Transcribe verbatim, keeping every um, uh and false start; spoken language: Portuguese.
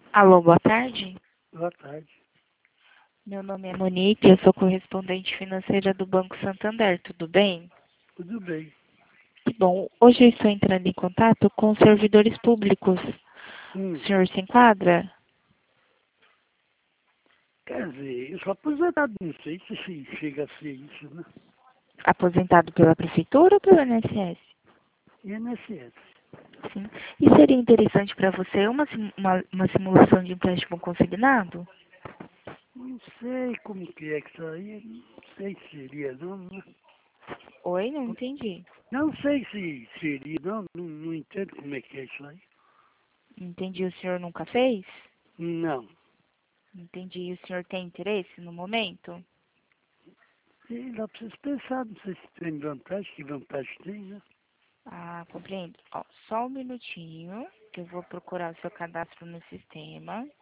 Alô, boa tarde. Boa tarde. Meu nome é Monique, eu sou correspondente financeira do Banco Santander, tudo bem? Tudo bem. Que bom. Hoje eu estou entrando em contato com os servidores públicos. O Hum, senhor se enquadra? quer dizer, eu sou aposentado, não sei se se chega a ser isso, né? Aposentado pela Prefeitura ou pelo I N S S? I N S S. Sim. E seria interessante para você uma, sim- uma, uma simulação de empréstimo consignado? Não sei como que é que isso aí, não sei se seria não, né? Oi, não entendi. Não sei se seria não, não, não entendo como é que é isso aí. Entendi, o senhor nunca fez? Não. Entendi, e o senhor tem interesse no momento? E lá preciso pensar, não sei se tem vantagem, que vantagem tem, né? Ah, compreendo. Ó, só um minutinho, que eu vou procurar o seu cadastro no sistema.